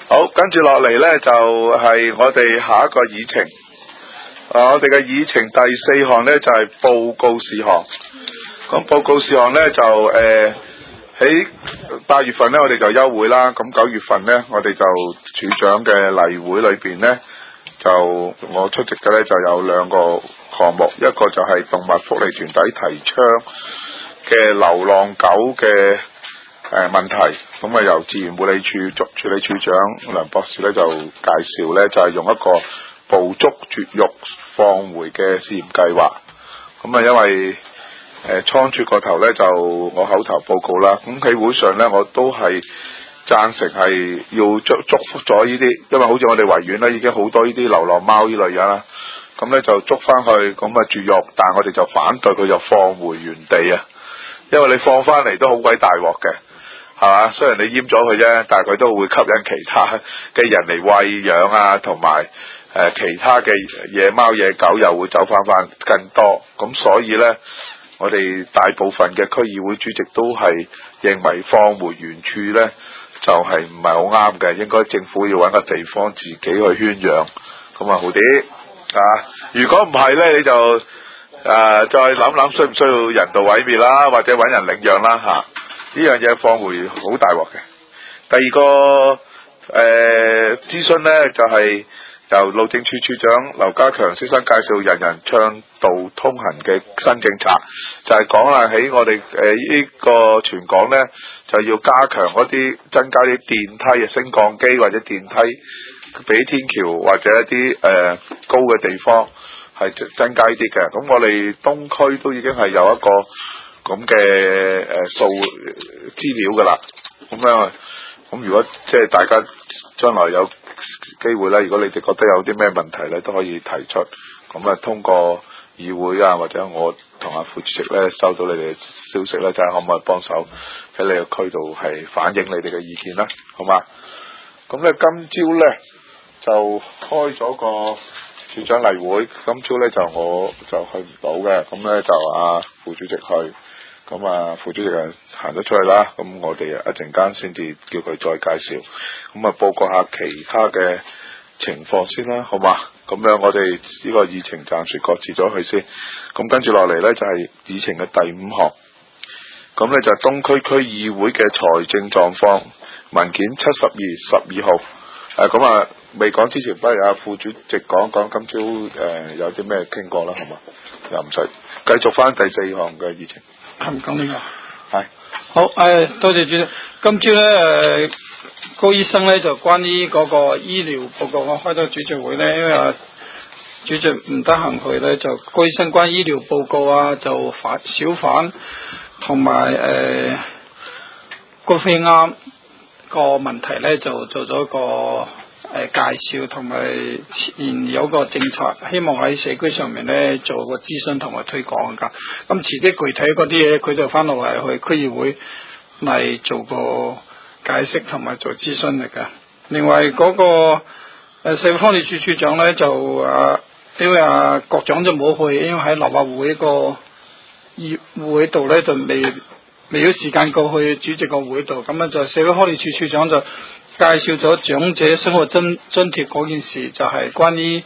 好，跟住落嚟呢，就係我哋下一個議程。我哋嘅議程第4項呢，就係報告事項。咁報告事項呢，就喺8月份呢，我哋就休會啦。咁9月份呢，我哋就處長嘅例會裏邊呢，就我出席嘅呢，就有2個項目，一個就係動物福利團體提倡嘅流浪狗嘅問題，咁啊由自然護理署處理處長梁博士咧就介紹咧，就係用一個捕捉絕育放回嘅試驗計劃。咁啊因為倉促個頭咧就我口頭報告啦，咁喺會上咧我都係贊成係要捉咗呢啲，因為好似我哋維園咧已經好多呢啲流浪貓呢類嘢啦，咁咧就捉翻去咁啊絕育，但係我哋就反對佢就放回原地啊，因為你放翻嚟都好鬼大鑊嘅。係嘛？雖然你閹咗佢啫，但係佢都會吸引其他嘅人嚟餵養啊，同埋其他嘅野貓野狗又會走翻更多。咁所以呢，我哋大部分嘅區議會主席都係認為放回原處呢，就係唔係好啱嘅，應該政府要揾個地方自己去圈養，咁啊好啲啊！如果唔係呢，你就再諗諗需唔需要人道毀滅啦，或者揾人領養啦嚇。呢樣嘢放回好大鑊嘅。第二個諮詢呢，就係由路政處處長劉家強先生介紹人人暢道通行嘅新政策，就係講啦喺我哋呢個全港呢，就要加強嗰啲增加啲電梯升降機或者電梯俾天橋或者一啲高嘅地方係增加呢啲嘅。咁我哋東區都已經係有一個咁嘅數資料㗎啦，咁樣咁如果即係大家將來有機會咧，如果你哋覺得有啲咩問題咧，都可以提出，咁啊通過議會啊或者我同阿副主席咧收到你哋嘅消息咧，睇下可唔可以幫手喺你個區度係反映你哋嘅意見啦，好嘛？咁咧今朝咧就開咗個處長例會，今朝咧就我就去唔到嘅，咁咧就阿副主席去。咁啊，副主席行咗出去啦，咁我哋一陣間先至叫佢再介紹，咁啊報告下其他嘅情況先啦，好嘛？咁樣我哋呢個議程暫時擱置咗佢先，咁跟住落嚟呢，就係議程嘅第5項，咁呢就係東區區議會嘅財政狀況文件7212號，咁啊未講之前，不如阿副主席講講今朝有啲咩傾過啦，好嘛？又唔使繼續翻第4項嘅議程。 唔講呢個係好，多謝主席。今朝咧高醫生咧就關於嗰個醫療報告，我開咗主席會咧，因為主席唔得閒去咧，就高醫生關於醫療報告啊，就小販同埋高飛啱個問題咧，就做咗個介紹同埋現有個政策，希望喺社區上面咧做個諮詢同埋推廣㗎。咁遲啲具體嗰啲嘢，佢就翻落嚟去區議會嚟做個解釋同埋做諮詢嚟㗎。另外嗰個社會福利署署長咧就因為局長就冇去，因為喺立法會個議會度咧就未有時間過去主席個會度，咁啊就社會福利署署長就介紹咗長者生活津貼嗰件事，就係關於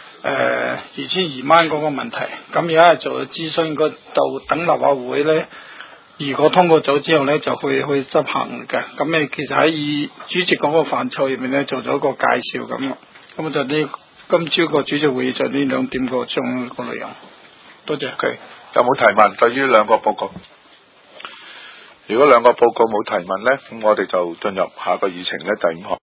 22蚊嗰個問題。咁而家係做咗諮詢嗰度，等立法會咧，如果通過咗之後咧，就去執行嘅。咁你其實喺主席嗰個範疇入面咧，做咗個介紹咁。咁就呢今朝個主席會議就呢2點個鐘個內容。多謝。 Okay. 有冇提問？對於2個報告？如果2個報告冇提問呢，咁我哋就進入下個議程呢，第5項。